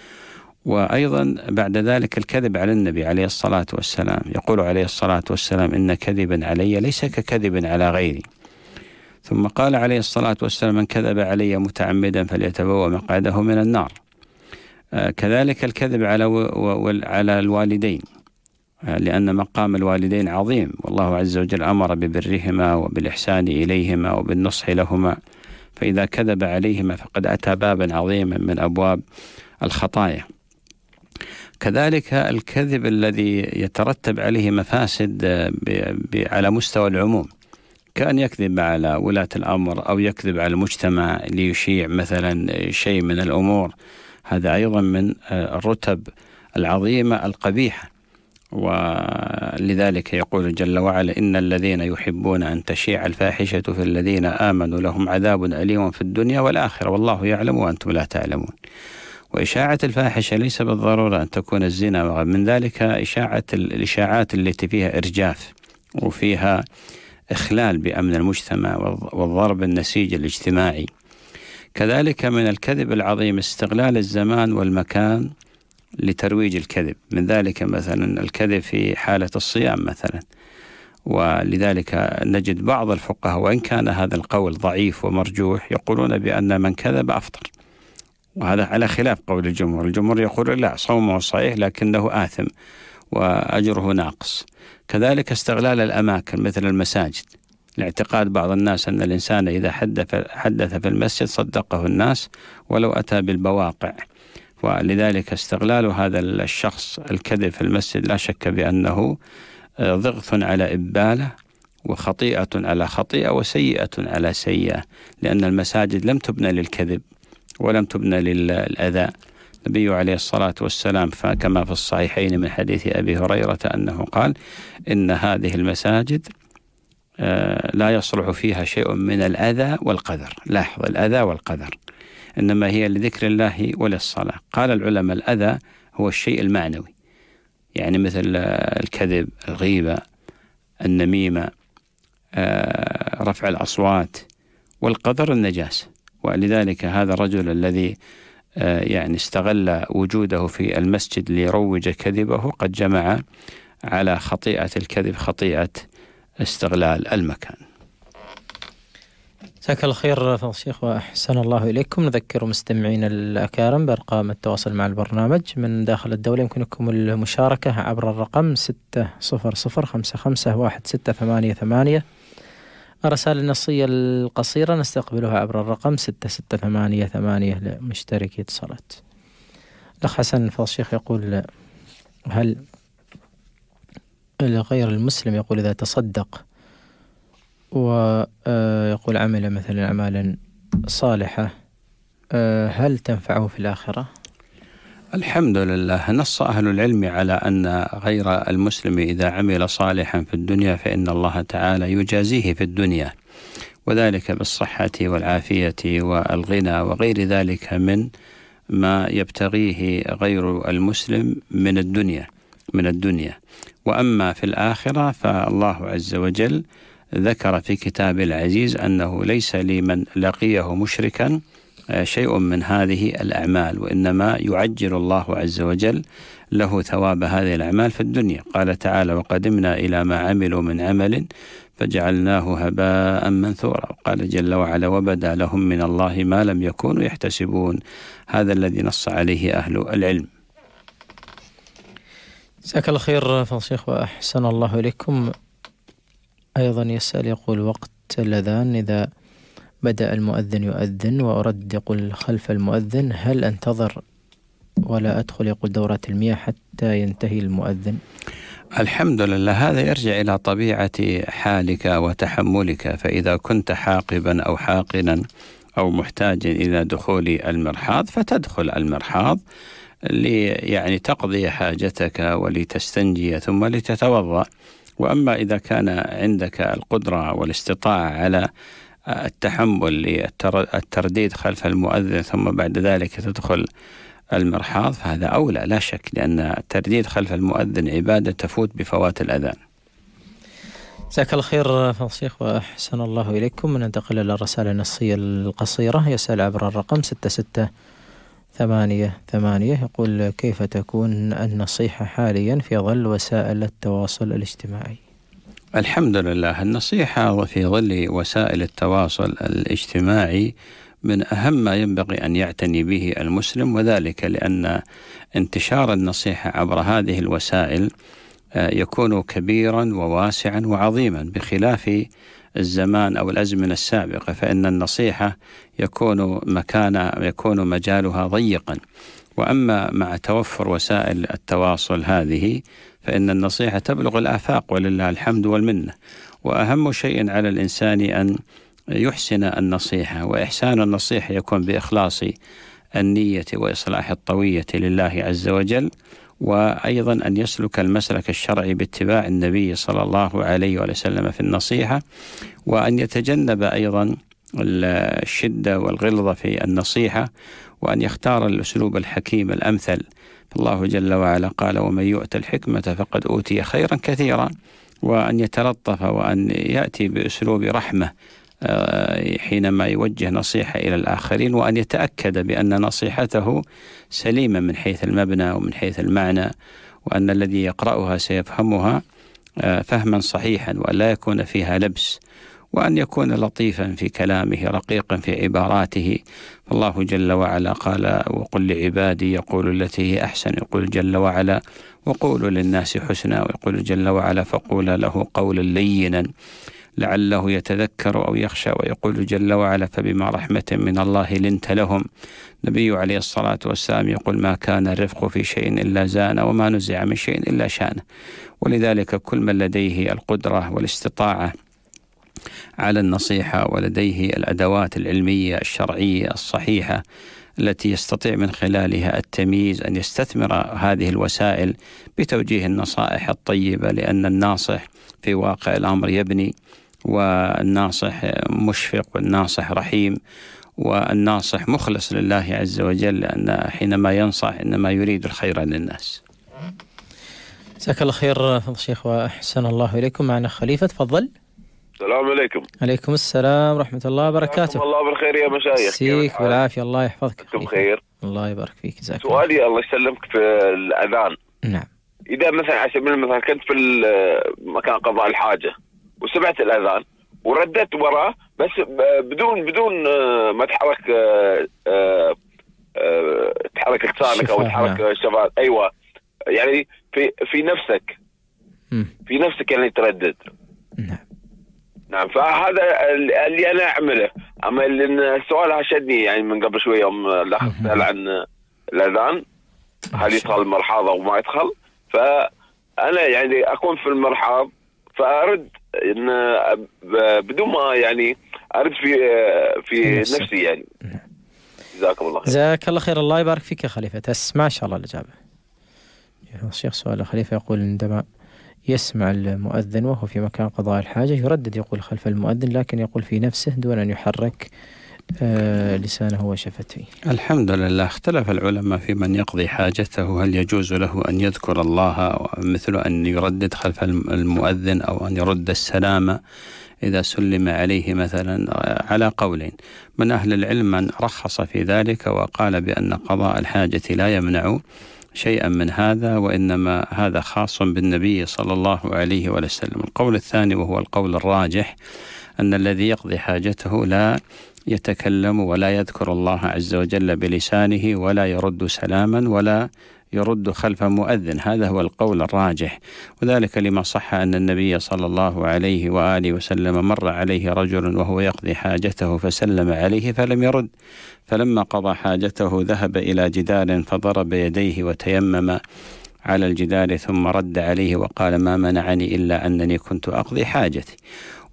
وأيضا بعد ذلك الكذب على النبي عليه الصلاة والسلام. يقول عليه الصلاة والسلام: إن كذبا علي ليس ككذب على غيري. ثم قال عليه الصلاة والسلام: من كذب علي متعمدا فليتبوأ مقعده من النار. آه كذلك الكذب على على الوالدين، آه لأن مقام الوالدين عظيم، والله عز وجل أمر ببرهما وبالإحسان إليهما وبالنصح لهما، فإذا كذب عليهما فقد أتى بابا عظيما من أبواب الخطايا. كذلك الكذب الذي يترتب عليه مفاسد على مستوى العموم، كأن يكذب على ولاة الأمر أو يكذب على المجتمع ليشيع مثلا شيء من الأمور، هذا أيضا من الرتب العظيمة القبيحة. ولذلك يقول جل وعلا: إن الذين يحبون أن تشيع الفاحشة في الذين آمنوا لهم عذاب أليم في الدنيا والآخرة والله يعلم وأنتم لا تعلمون. وإشاعة الفاحشة ليس بالضرورة أن تكون الزنا، من ذلك إشاعة الإشاعات التي فيها إرجاف وفيها إخلال بأمن المجتمع والضرب النسيج الاجتماعي. كذلك من الكذب العظيم استغلال الزمان والمكان لترويج الكذب، من ذلك مثلا الكذب في حالة الصيام مثلا. ولذلك نجد بعض الفقهاء وإن كان هذا القول ضعيف ومرجوح يقولون بأن من كذب أفطر، وهذا على خلاف قول الجمهور. الجمهور يقول لا، صومه صحيح لكنه آثم وأجره ناقص. كذلك استغلال الأماكن مثل المساجد، لاعتقاد بعض الناس أن الإنسان إذا حدث, حدث في المسجد صدقه الناس ولو أتى بالبواقع، ولذلك استغلال هذا الشخص الكذب في المسجد لا شك بأنه ضغط على إبالة وخطيئة على خطيئة وسيئة على سيئة، لأن المساجد لم تبنى للكذب ولم تبنى للأذى. النبي عليه الصلاة والسلام كما في الصحيحين من حديث أبي هريرة أنه قال: إن هذه المساجد لا يصلح فيها شيء من الأذى والقدر. لاحظ، الأذى والقدر، إنما هي لذكر الله وللصلاة. قال العلماء: الأذى هو الشيء المعنوي، يعني مثل الكذب، الغيبة، النميمة، رفع الأصوات، والقدر النجاسة. ولذلك هذا الرجل الذي يعني استغل وجوده في المسجد ليروج كذبه قد جمع على خطيئة الكذب خطيئة استغلال المكان. جزاك الله خير فضل الشيخ وأحسن الله إليكم. نذكر مستمعين الأكارم بأرقام التواصل مع البرنامج من داخل الدولة. يمكنكم المشاركة عبر الرقم ستة صفر صفر خمسة خمسة واحد ستة ثمانية ثمانية. الرسائل النصية القصيرة نستقبلها عبر الرقم ستة ستة ثمانية ثمانية لمشتركي اتصالات. الأخ حسن فضل الشيخ يقول: هل غير المسلم يقول إذا تصدق ويقول عمل مثلا أعمالا صالحة هل تنفعه في الآخرة؟ الحمد لله، نص أهل العلم على أن غير المسلم إذا عمل صالحا في الدنيا فإن الله تعالى يجازيه في الدنيا، وذلك بالصحة والعافية والغنى وغير ذلك من ما يبتغيه غير المسلم من الدنيا من الدنيا. وأما في الآخرة فالله عز وجل ذكر في كتاب العزيز أنه ليس لمن لقيه مشركا شيء من هذه الأعمال، وإنما يعجل الله عز وجل له ثواب هذه الأعمال في الدنيا. قال تعالى: وقدمنا إلى ما عملوا من عمل فجعلناه هباء منثورا. قال جل وعلا: وبدا لهم من الله ما لم يكونوا يحتسبون. هذا الذي نص عليه أهل العلم. جزاك الله خير فضل الشيخ وأحسن الله إليكم. أيضا يسأل يقول: وقت الأذان إذا بدأ المؤذن يؤذن وأرد يقول خلف المؤذن، هل أنتظر ولا أدخل يقول دورة المياه حتى ينتهي المؤذن؟ الحمد لله، هذا يرجع إلى طبيعة حالك وتحملك. فإذا كنت حاقبا أو حاقنا أو محتاج إلى دخول المرحاض فتدخل المرحاض لي يعني تقضي حاجتك ولتستنجي ثم لتتوضأ. وأما إذا كان عندك القدرة والاستطاعة على التحمل للترديد خلف المؤذن ثم بعد ذلك تدخل المرحاض فهذا أولى لا شك، لأن الترديد خلف المؤذن عبادة تفوت بفوات الأذان. جزاك الله خير فضل الشيخ وأحسن الله إليكم. ننتقل إلى الرسالة النصية القصيرة. يسأل عبر الرقم ستة ستة ثمانية ثمانية، يقول: كيف تكون النصيحة حاليا في ظل وسائل التواصل الاجتماعي؟ الحمد لله، النصيحة في ظل وسائل التواصل الاجتماعي من أهم ما ينبغي أن يعتني به المسلم، وذلك لأن انتشار النصيحة عبر هذه الوسائل يكون كبيرا وواسعا وعظيما، بخلاف الزمان أو الأزمنة السابقة فإن النصيحة يكون مكان يكون مجالها ضيقا. وأما مع توفر وسائل التواصل هذه فإن النصيحة تبلغ الآفاق ولله الحمد والمنة. وأهم شيء على الإنسان أن يحسن النصيحة، وإحسان النصيحة يكون بإخلاص النية وإصلاح الطوية لله عز وجل، وأيضا أن يسلك المسلك الشرعي باتباع النبي صلى الله عليه وسلم في النصيحة، وأن يتجنب أيضا الشدة والغلظة في النصيحة، وأن يختار الأسلوب الحكيم الأمثل. الله جل وعلا قال: ومن يؤت الحكمة فقد أوتي خيرا كثيرا. وأن يتلطف وأن يأتي بأسلوب رحمة حينما يوجه نصيحة إلى الآخرين، وأن يتأكد بأن نصيحته سليمة من حيث المبنى ومن حيث المعنى، وأن الذي يقرأها سيفهمها فهما صحيحا، وأن لا يكون فيها لبس، وأن يكون لطيفا في كلامه رقيقا في عباراته. فالله جل وعلا قال: وقل لعبادي يقول التي هي أحسن. يقول جل وعلا: وقولوا للناس حسنا. ويقول جل وعلا: فقولا له قولا لينا لعله يتذكر أو يخشى. ويقول جل وعلا: فبما رحمة من الله لنت لهم. النبي عليه الصلاة والسلام يقول: ما كان الرفق في شيء إلا زانه، وما نزع من شيء إلا شانه. ولذلك كل من لديه القدرة والاستطاعة على النصيحة ولديه الأدوات العلمية الشرعية الصحيحة التي يستطيع من خلالها التمييز أن يستثمر هذه الوسائل بتوجيه النصائح الطيبة، لأن الناصح في واقع الأمر يبني، والناصح مشفق، والناصح رحيم، والناصح مخلص لله عز وجل، لأن حينما ينصح إنما يريد الخير للناس. جزاك الله خير فضل الشيخ وأحسن الله إليكم. معنا خليفة، تفضل. السلام عليكم. عليكم السلام ورحمة الله وبركاته. الله بالخير يا مشايخ. سيك بالعافية، الله يحفظك. أنتم بخير؟ الله يبارك فيك. جزاك الله. سؤالي الله يسلمك في الأذان. نعم. إذا مثلا على سبيل المثال كنت في مكان قضاء الحاجة وسمعت الأذان وردت وراه، بس بدون بدون ما تحرك تحرك لسانك أو تحرك الشفايف. أيوة، يعني في في نفسك م. في نفسك يعني تردد. نعم نعم. فهذا اللي أنا أعمله. أما السؤال هشدني يعني من قبل شوية يوم الأخ سأل عن الأذان هل يدخل المرحاض أو ما يدخل، فأنا يعني أكون في المرحاض فأرد إن بدون ما يعني أرد في في نفسي يعني. جزاك الله خير. جزاك الله خير، الله يبارك فيك يا خليفة. تسمع إن شاء الله الإجابة. الشيخ سؤال خليفة يقول: عندما يسمع المؤذن وهو في مكان قضاء الحاجة يردد يقول خلف المؤذن، لكن يقول في نفسه دون أن يحرك آه لسانه وشفتيه. الحمد لله، اختلف العلماء في من يقضي حاجته هل يجوز له أن يذكر الله مثل أن يردد خلف المؤذن أو أن يرد السلام إذا سلم عليه مثلا، على قولين. من أهل العلم من رخص في ذلك وقال بأن قضاء الحاجة لا يمنع شيئا من هذا، وإنما هذا خاص بالنبي صلى الله عليه وسلم. القول الثاني وهو القول الراجح أن الذي يقضي حاجته لا يتكلم ولا يذكر الله عز وجل بلسانه، ولا يرد سلاما ولا يرد خلف مؤذن. هذا هو القول الراجح، وذلك لما صح أن النبي صلى الله عليه وآله وسلم مر عليه رجل وهو يقضي حاجته فسلم عليه فلم يرد، فلما قضى حاجته ذهب إلى جدار فضرب يديه وتيمم على الجدار ثم رد عليه وقال: ما منعني إلا أنني كنت أقضي حاجتي.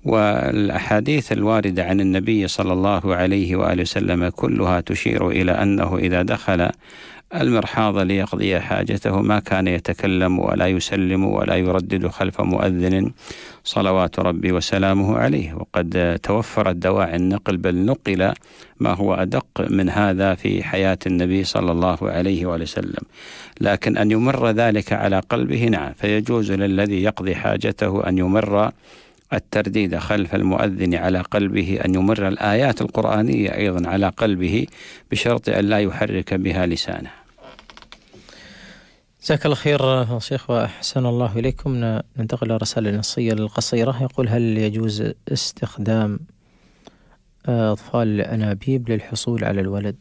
والأحاديث الواردة عن النبي صلى الله عليه وآله وسلم كلها تشير إلى أنه إذا دخل المرحاض ليقضي حاجته ما كان يتكلم ولا يسلم ولا يردد خلف مؤذن صلوات ربي وسلامه عليه. وقد توفرت دواعي النقل، بل نقل ما هو أدق من هذا في حياة النبي صلى الله عليه وآله وسلم. لكن أن يمر ذلك على قلبه نعم، فيجوز للذي يقضي حاجته أن يمر الترديد خلف المؤذن على قلبه، أن يمر الآيات القرآنية أيضا على قلبه بشرط أن لا يحرك بها لسانه. جزاك الله خير شيخ وأحسن الله إليكم. ننتقل إلى الرسالة النصية القصيرة. يقول: هل يجوز استخدام أطفال الأنابيب للحصول على الولد؟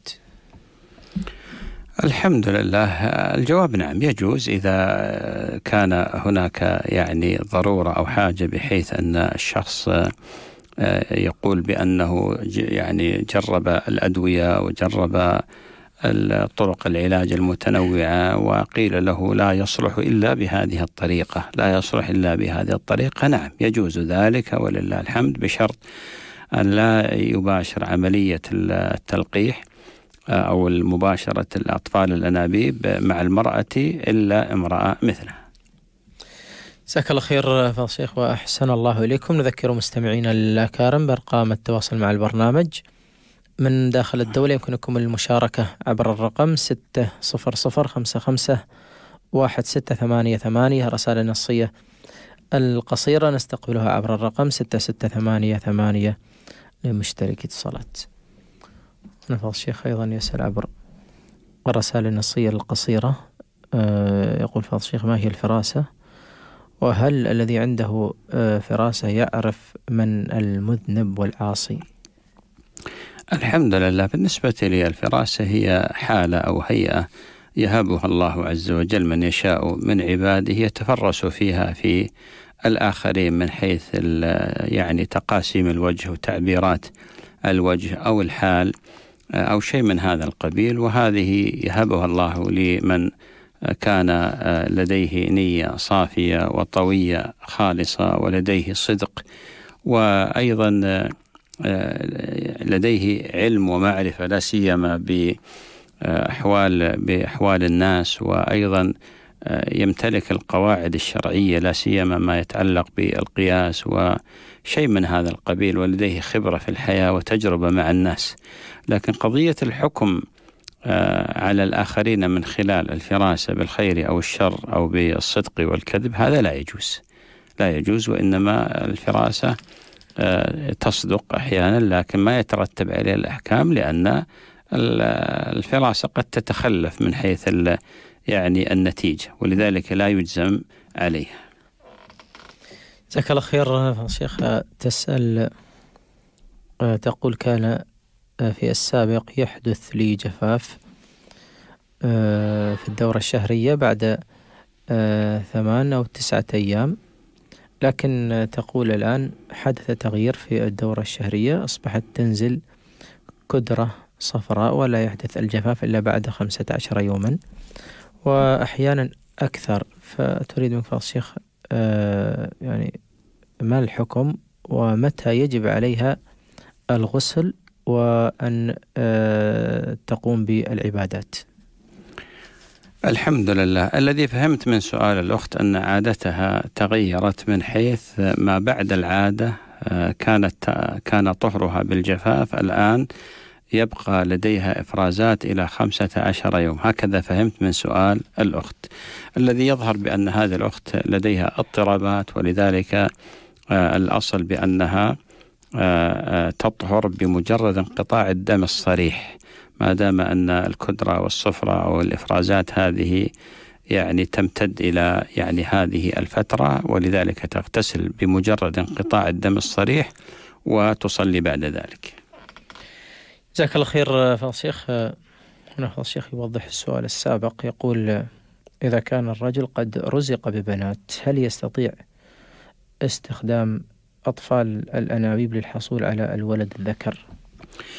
الحمد لله، الجواب نعم يجوز إذا كان هناك يعني ضرورة أو حاجة بحيث أن الشخص يقول بأنه يعني جرب الأدوية وجرب الطرق العلاج المتنوعة وقيل له لا يصلح إلا بهذه الطريقة لا يصلح إلا بهذه الطريقة نعم يجوز ذلك ولله الحمد، بشرط أن لا يباشر عملية التلقيح أو المباشرة الأطفال الأنابيب مع المرأة إلا امرأة مثلها. جزاك الله خير فضل الشيخ وأحسن الله إليكم. نذكر مستمعينا الأكارم بأرقام التواصل مع البرنامج من داخل الدولة. يمكنكم المشاركة عبر الرقم ستة صفر صفر خمسة خمسة واحد ستة ثمانية ثمانية. رسالة نصية القصيرة نستقبلها عبر الرقم ستة ستة ثمانية ثمانية لمشترك اتصالات. فضل الشيخ أيضا يسأل عبر الرسالة النصية القصيرة. أه يقول فضل الشيخ: ما هي الفراسة؟ وهل الذي عنده أه فراسة يعرف من المذنب والعاصي؟ الحمد لله، بالنسبة لي الفراسة هي حالة أو هيئة يهبها الله عز وجل من يشاء من عباده، يتفرس فيها في الآخرين من حيث يعني تقاسيم الوجه وتعبيرات الوجه أو الحال أو شيء من هذا القبيل، وهذه يهبها الله لمن كان لديه نية صافية وطوية خالصة ولديه صدق، وأيضا لديه علم ومعرفة لا سيما بأحوال بأحوال الناس، وأيضا يمتلك القواعد الشرعية لا سيما ما يتعلق بالقياس وشيء من هذا القبيل، ولديه خبرة في الحياة وتجربة مع الناس. لكن قضية الحكم على الآخرين من خلال الفراسة بالخير أو الشر أو بالصدق والكذب هذا لا يجوز لا يجوز وإنما الفراسة تصدق أحيانا لكن ما يترتب عليه الأحكام، لأن الفراسة قد تتخلف من حيث يعني النتيجة، ولذلك لا يجزم عليها. جزاك الله خير. شيخ تسأل تقول: كان في السابق يحدث لي جفاف في الدورة الشهرية بعد ثمان أو تسعة أيام، لكن تقول الآن حدث تغيير في الدورة الشهرية، أصبحت تنزل كدرة صفراء ولا يحدث الجفاف إلا بعد خمسة عشر يوما وأحيانا أكثر. فتريد من فضل الشيخ يعني ما الحكم ومتى يجب عليها الغسل وأن تقوم بالعبادات؟ الحمد لله، الذي فهمت من سؤال الأخت أن عادتها تغيرت من حيث ما بعد العادة كانت كان طهرها بالجفاف، الآن يبقى لديها إفرازات إلى خمسة عشر يوم، هكذا فهمت من سؤال الأخت. الذي يظهر بأن هذه الأخت لديها اضطرابات، ولذلك الأصل بأنها تطهر بمجرد انقطاع الدم الصريح، ما دام أن الكدرة والصفرة أو الإفرازات هذه يعني تمتد إلى يعني هذه الفترة، ولذلك تغتسل بمجرد انقطاع الدم الصريح وتصلي بعد ذلك. جزاك الله خير فضل الشيخ. هنا فضل الشيخ يوضح السؤال السابق، يقول: إذا كان الرجل قد رزق ببنات هل يستطيع استخدام أطفال الأنابيب للحصول على الولد الذكر؟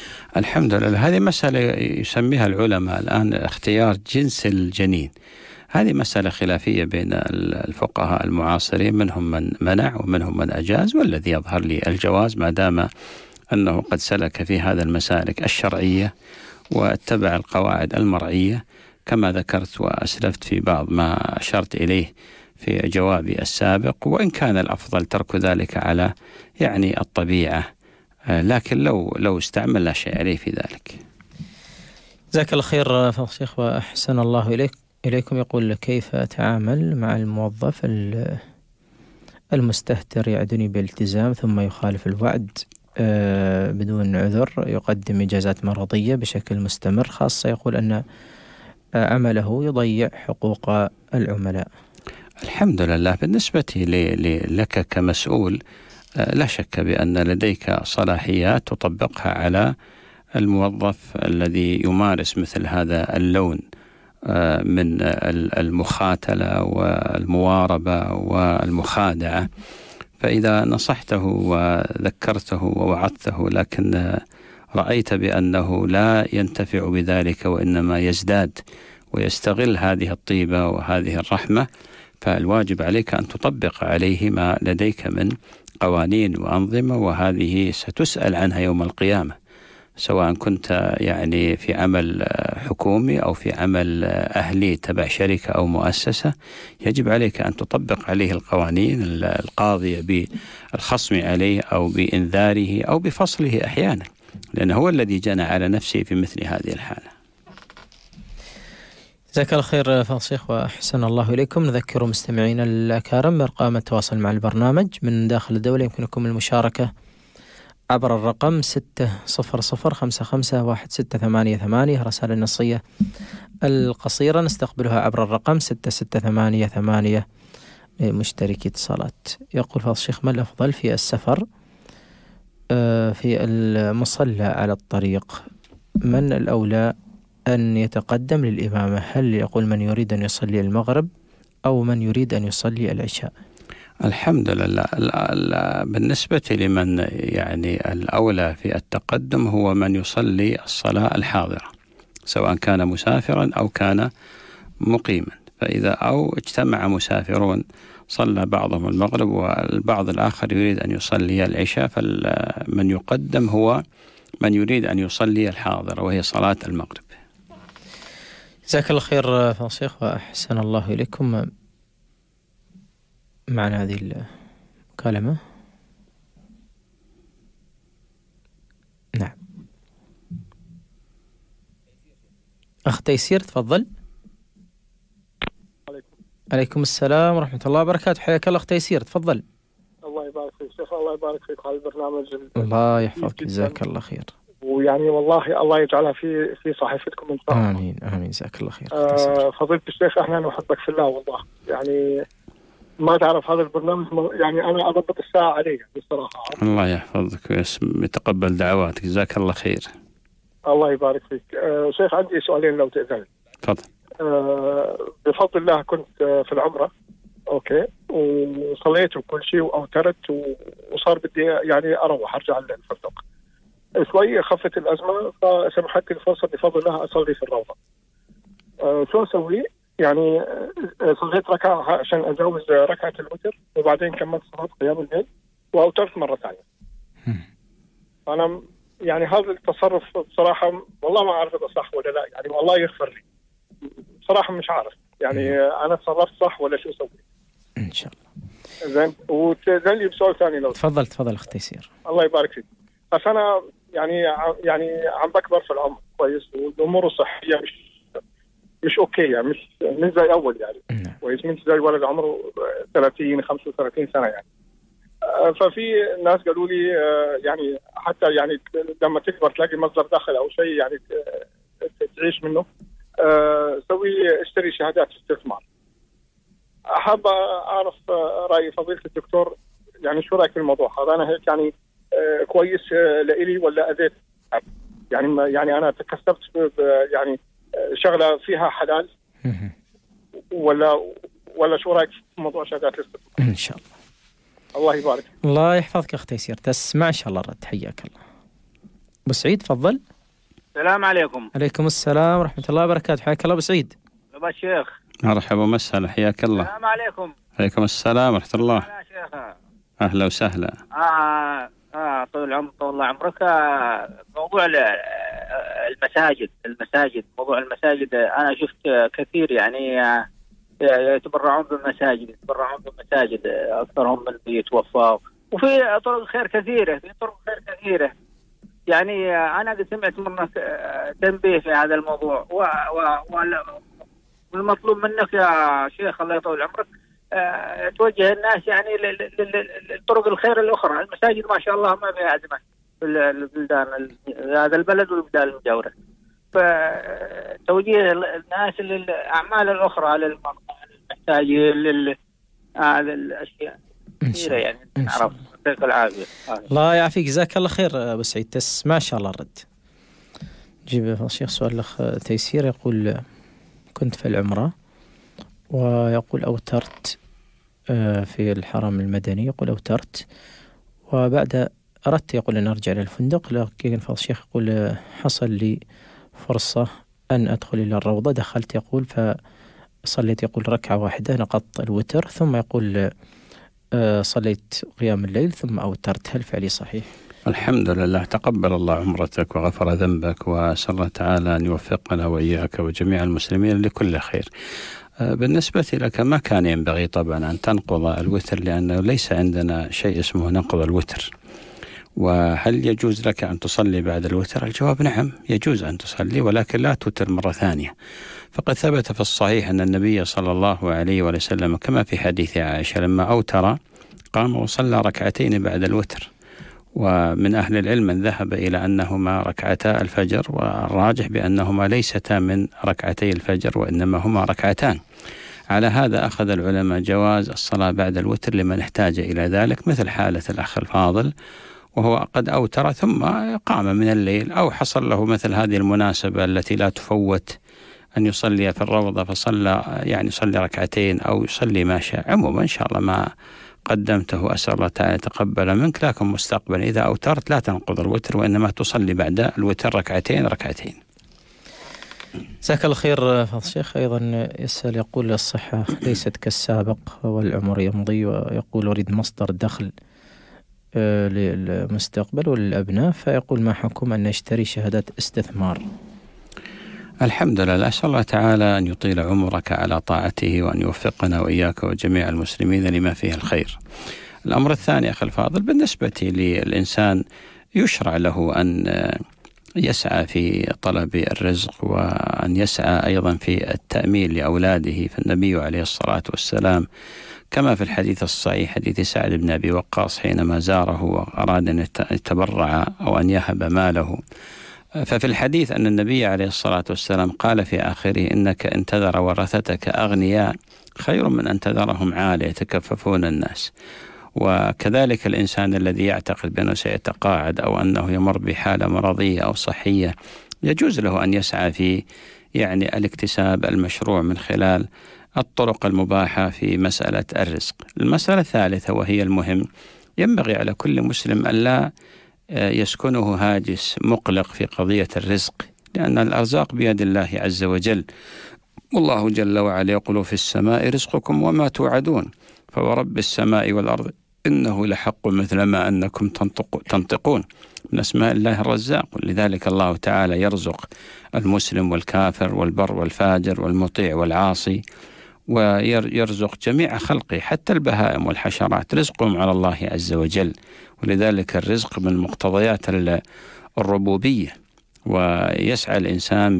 الحمد لله، هذه مسألة يسميها العلماء الآن اختيار جنس الجنين. هذه مسألة خلافية بين الفقهاء المعاصرين، منهم من منع ومنهم من أجاز، والذي يظهر لي الجواز ما دام أنه قد سلك في هذا المسالك الشرعية واتبع القواعد المرعية كما ذكرت وأسلفت في بعض ما أشرت إليه في جوابي السابق، وإن كان الأفضل ترك ذلك على يعني الطبيعة، لكن لو لو استعمل لا شيء عليه في ذلك. جزاك الله خير فضل الشيخ وأحسن الله إليك إليكم. يقول كيف أتعامل مع الموظف المستهتر يعدني بالالتزام ثم يخالف الوعد بدون عذر، يقدم إجازات مرضية بشكل مستمر، خاصة يقول أن عمله يضيع حقوق العملاء؟ الحمد لله، بالنسبة لك كمسؤول لا شك بأن لديك صلاحيات تطبقها على الموظف الذي يمارس مثل هذا اللون من المخاتلة والمواربة والمخادعة. فإذا نصحته وذكرته ووعظته لكن رأيت بأنه لا ينتفع بذلك وإنما يزداد ويستغل هذه الطيبة وهذه الرحمة، فالواجب عليك أن تطبق عليه ما لديك من قوانين وأنظمة، وهذه ستسأل عنها يوم القيامة، سواء كنت يعني في عمل حكومي أو في عمل أهلي تبع شركة أو مؤسسة. يجب عليك أن تطبق عليه القوانين القاضية بالخصم عليه أو بإنذاره أو بفصله أحيانا، لأنه هو الذي جنى على نفسه في مثل هذه الحالة. جزاك الله خير فضل الشيخ وأحسن الله إليكم. نذكر مستمعينا الأكارم بأرقام التواصل مع البرنامج من داخل الدولة. يمكنكم المشاركة عبر الرقم ستة صفر صفر خمسة خمسة واحد ستة ثمانية ثمانية، رسالة النصية القصيرة نستقبلها عبر الرقم ستة ستة ثمانية ثمانية مشتركي اتصالات. يقول فضل الشيخ: ما الأفضل في السفر في المصلى على الطريق؟ من الأولى أن يتقدم للإمامة؟ هل يقول من يريد أن يصلي المغرب أو من يريد أن يصلي العشاء؟ الحمد لله، بالنسبة لمن يعني الأولى في التقدم هو من يصلي الصلاة الحاضرة، سواء كان مسافرا أو كان مقيما. فإذا أو اجتمع مسافرون صلى بعضهم المغرب والبعض الآخر يريد أن يصلي العشاء، فمن يقدم هو من يريد أن يصلي الحاضرة وهي صلاة المغرب. جزاك الله خير فضل الشيخ وأحسن الله إليكم. معنا هذه المكالمة. نعم، أخ تيسير تفضل. عليكم. عليكم السلام ورحمة الله وبركاته، حياك الله أخ تيسير تفضل. الله يبارك فيك شيخ، الله يبارك فيك على البرنامج. الله يحفظك، جزاك الله خير. ويعني والله الله يجعلها في في صحيفتكم إن شاء الله. آمين آمين، جزاك الله خير. آه فضيلة الشيخ، احنا نحبك في الله والله، يعني ما تعرف هذا البرنامج يعني أنا أضبط الساعة عليه بصراحة. الله يحفظك ويتقبل دعواتك، جزاك الله خير. الله يبارك فيك. آه شيخ، عندي سؤالين لو تأذن. تفضل. آه بفضل الله كنت في العمرة، أوكي، وصليت وكل شيء وأوترت وصار بدي يعني أروح أرجع للفندق. شوي خفت الأزمة فسمحت لي الفرصة بفضل الله أصلي في الروضة. أه شو أسوي؟ يعني صليت ركعة عشان أجاوز ركعة الوتر، وبعدين كملت صلاة قيام الليل وأوترت مرة ثانية. أنا يعني هذا التصرف بصراحة والله ما أعرف إذا صح ولا لا، يعني والله يغفر لي بصراحة مش عارف يعني أنا تصرفت صح ولا شو أسوي. إن شاء الله. زين، وتزن لي بسؤال ثاني لو تفضل. تفضل أخ تيسير. الله يبارك فيك. بس أنا يعني يعني عم بكبر في العمر كويس، والأمور الصحية مش مش أوكي، يعني مش مش زي أول يعني كويس، مش زي ولد عمره ثلاثين خمسة وثلاثين سنة يعني. ففي ناس قالوا لي يعني حتى يعني لما تكبر تلاقي مصدر دخل أو شيء يعني تعيش منه، سوي اشتري شهادات استثمار. أحب أعرف رأي فضيلة الدكتور، يعني شو رأيك في الموضوع هذا؟ أنا هيك يعني كويس لإلي ولا أذيت؟ يعني يعني أنا تكسبت يعني شغلة فيها حلال ولا ولا شو رأيك في موضوع شهادات الاستثمار؟ إن شاء الله. الله يبارك. الله يحفظك أخ تيسير، تسمع إن شاء الله الرد. حياك الله. أبو سعيد تفضل. السلام عليكم. عليكم السلام ورحمة الله وبركاته، حياك الله أبو سعيد. أبو الشيخ. مرحبا ومسهلا، حياك الله. السلام عليكم. عليكم السلام ورحمة الله. أهلا وسهلا. آه آه طول العمر طول الله عمرك. آه موضوع المساجد المساجد موضوع المساجد أنا شفت كثير يعني آه يتبرعون بالمساجد يتبرعون بالمساجد أكثرهم من بيتوفوا، وفي طرق خير كثيرة في طرق خير كثيرة يعني. آه أنا قد سمعت منك آه تنبيه في هذا الموضوع، و و والمطلوب منك يا شيخ الله يطول عمرك أه توجه الناس يعني للطرق الخير الأخرى. المساجد ما شاء الله ما فيها أزمة في البلدان هذا البلد والبلدان المجاورة، فتوجيه الناس للأعمال الأخرى للمحتاجين لل هذا الأشياء كثيرة يعني نعرف. يعطيك العافية. الله يعافيك، جزاك الله خير أبو سعيد. تس ما شاء الله الرد. جيب الشيخ سؤال الأخ تيسير، يقول كنت في العمرة ويقول أوترت في الحرم المدني، يقول أوترت وبعد أردت يقول أن أرجع للفندق، لكن فالشيخ يقول حصل لي فرصة أن أدخل إلى الروضة، دخلت يقول فصليت يقول ركعة واحدة نقضت الوتر، ثم يقول صليت قيام الليل ثم أوترت. هل فعلي صحيح؟ الحمد لله، تقبل الله عمرتك وغفر ذنبك، وأسأل الله تعالى أن يوفقنا وإياك وجميع المسلمين لكل خير. بالنسبة لك ما كان ينبغي طبعا أن تنقض الوتر، لأنه ليس عندنا شيء اسمه ننقض الوتر. وهل يجوز لك أن تصلي بعد الوتر؟ الجواب نعم، يجوز أن تصلي، ولكن لا توتر مرة ثانية. فقد ثبت في الصحيح أن النبي صلى الله عليه وسلم كما في حديث عائشة لما أوتر قام وصلى ركعتين بعد الوتر. ومن أهل العلم من ذهب إلى أنهما ركعتا الفجر، والراجح بأنهما ليستا من ركعتي الفجر وإنما هما ركعتان. على هذا أخذ العلماء جواز الصلاة بعد الوتر لمن احتاج إلى ذلك، مثل حالة الأخ الفاضل وهو قد أوتر ثم قام من الليل، أو حصل له مثل هذه المناسبة التي لا تفوت أن يصلي في الروضة فصلى يعني يصلي ركعتين أو يصلي ما شاء. عموما إن شاء الله ما قدمته أسأل الله تعالى يتقبل منك، لكن مستقبلا إذا أوترت لا تنقض الوتر، وإنما تصلي بعد الوتر ركعتين ركعتين. جزاك الله خير فضل الشيخ. أيضا يسأل يقول الصحة ليست كالسابق والعمر يمضي، ويقول أريد مصدر دخل للمستقبل وللأبناء، فيقول ما حكم أن نشتري شهادات استثمار؟ الحمد لله، أسأل الله تعالى أن يطيل عمرك على طاعته وأن يوفقنا وإياك وجميع المسلمين لما فيه الخير. الأمر الثاني أخي الفاضل، بالنسبة للإنسان يشرع له أن يسعى في طلب الرزق وأن يسعى أيضا في التأمين لأولاده، فالنبي عليه الصلاة والسلام كما في الحديث الصحيح حديث سعد بن أبي وقاص حينما زاره وأراد أن يتبرع أو أن يهب ماله، ففي الحديث أن النبي عليه الصلاة والسلام قال في آخره إنك إن تذر ورثتك أغنياء خير من أن تذرهم عالة يتكففون الناس. وكذلك الإنسان الذي يعتقد بأنه سيتقاعد أو أنه يمر بحالة مرضية أو صحية يجوز له أن يسعى في يعني الاكتساب المشروع من خلال الطرق المباحة في مسألة الرزق. المسألة الثالثة وهي المهم، ينبغي على كل مسلم أن لا يسكنه هاجس مقلق في قضية الرزق، لأن الأرزاق بيد الله عز وجل، والله جل وعلا يقول في السماء رزقكم وما توعدون فورب السماء والأرض إنه لحق مثل ما أنكم تنطقون. من أسماء الله الرزاق، ولذلك الله تعالى يرزق المسلم والكافر والبر والفاجر والمطيع والعاصي، ويرزق جميع خلقه حتى البهائم والحشرات، رزقهم على الله عز وجل. ولذلك الرزق من مقتضيات الربوبية، ويسعى الإنسان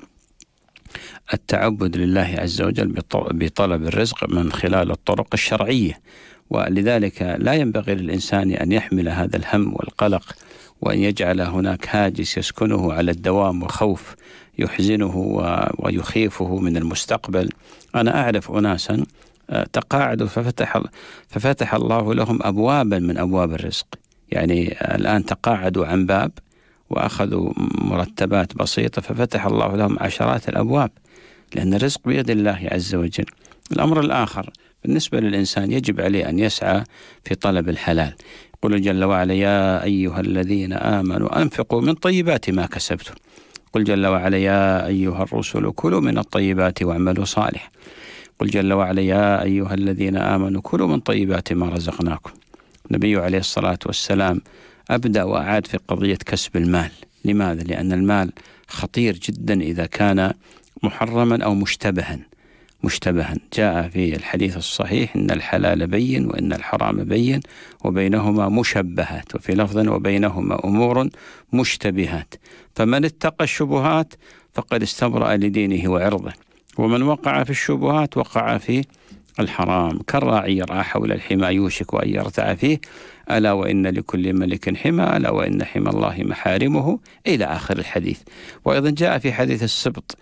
بالتعبد لله عز وجل بطلب الرزق من خلال الطرق الشرعية. ولذلك لا ينبغي للإنسان أن يحمل هذا الهم والقلق وأن يجعل هناك هاجس يسكنه على الدوام وخوف يحزنه ويخيفه من المستقبل. أنا أعرف أناسا تقاعدوا ففتح, ففتح الله لهم أبوابا من أبواب الرزق، يعني الآن تقاعدوا عن باب وأخذوا مرتبات بسيطة ففتح الله لهم عشرات الأبواب، لأن الرزق بيد الله عز وجل. الأمر الآخر بالنسبة للإنسان يجب عليه أن يسعى في طلب الحلال. يقول جل وعلا يا أيها الذين آمنوا أنفقوا من طيبات ما كسبتم. قل جل وعلا يا أيها الرسل كلوا من الطيبات واعملوا صالح. قل جل وعلا يا أيها الذين آمنوا كلوا من طيبات ما رزقناكم. النبي عليه الصلاة والسلام أبدأ وأعاد في قضية كسب المال. لماذا؟ لأن المال خطير جدا إذا كان محرما أو مشتبها. مشتبها جاء في الحديث الصحيح إن الحلال بين وإن الحرام بين وبينهما مشبهات، وفي لفظ وبينهما أمور مشتبهات، فمن اتقى الشبهات فقد استبرأ لدينه وعرضه، ومن وقع في الشبهات وقع في الحرام. كالراعي يرعى حول الحمى يوشك أن يرتع فيه، ألا وإن لكل ملك حمى، ألا وإن حمى الله محارمه، إلى آخر الحديث. وأيضا جاء في حديث السبط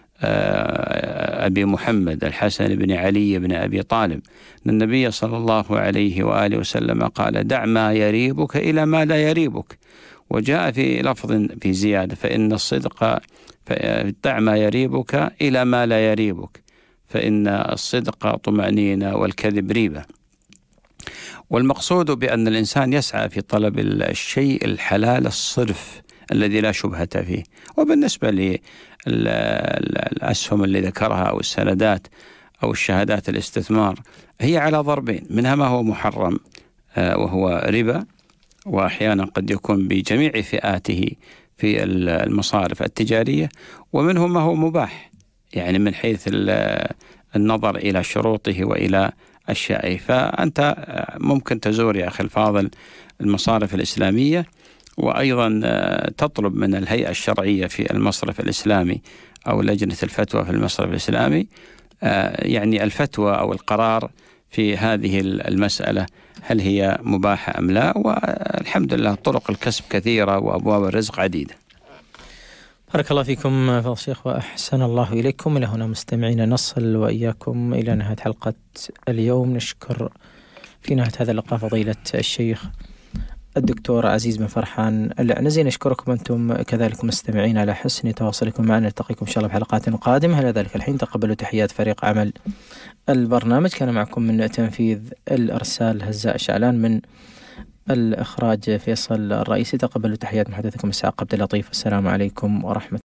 أبي محمد الحسن بن علي بن أبي طالب أن النبي صلى الله عليه وآله وسلم قال دع ما يريبك إلى ما لا يريبك. وجاء في لفظ في زيادة فإن الصدق دع ما يريبك إلى ما لا يريبك، فإن الصدق طمأنينة والكذب ريبة. والمقصود بأن الإنسان يسعى في طلب الشيء الحلال الصرف الذي لا شبهة فيه. وبالنسبة للأسهم اللي ذكرها أو السندات أو الشهادات الاستثمار هي على ضربين، منها ما هو محرم وهو ربا، وأحيانا قد يكون بجميع فئاته في المصارف التجارية، ومنه ما هو مباح يعني من حيث النظر إلى شروطه وإلى أشيائه. فأنت ممكن تزور يا أخي الفاضل المصارف الإسلامية، وأيضا تطلب من الهيئة الشرعية في المصرف الإسلامي أو لجنة الفتوى في المصرف الإسلامي يعني الفتوى أو القرار في هذه المسألة هل هي مباحة أم لا. والحمد لله طرق الكسب كثيرة وأبواب الرزق عديدة. بارك الله فيكم فضل الشيخ وأحسن الله إليكم. إلى هنا مستمعين نصل وإياكم إلى نهاية حلقة اليوم. نشكر في نهاية هذا اللقاء فضيلة الشيخ الدكتور عزيز بن فرحان العنزي. نشكركم أنتم كذلك مستمعين على حسن تواصلكم معنا. نلتقيكم إن شاء الله بحلقات قادمة. إلى ذلك الحين تقبلوا تحيات فريق عمل البرنامج. كان معكم من تنفيذ الإرسال هزاء شعلان، من الإخراج فيصل الرئيسي. تقبلوا تحيات محدثكم إسحاق عبد اللطيف. السلام عليكم ورحمة